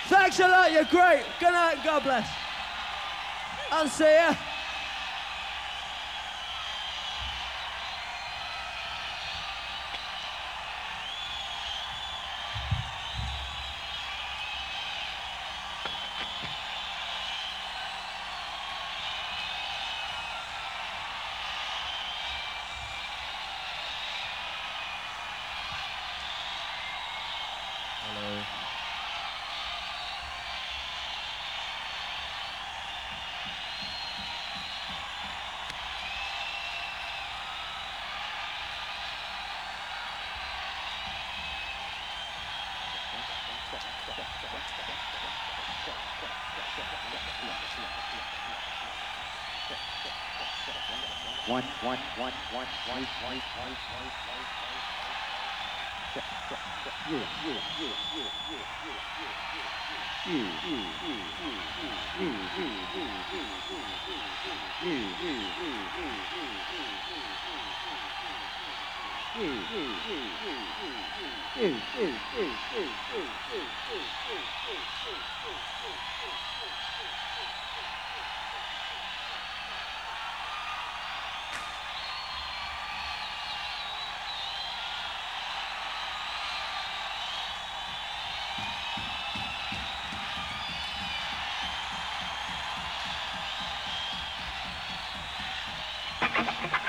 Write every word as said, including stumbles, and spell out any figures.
Thanks a lot, you're great. Good night, God bless. I'll see ya. One, one, one, one, one, one, one, one, one. You, you, you, you, you, you, you, you, you, you, you, you, you.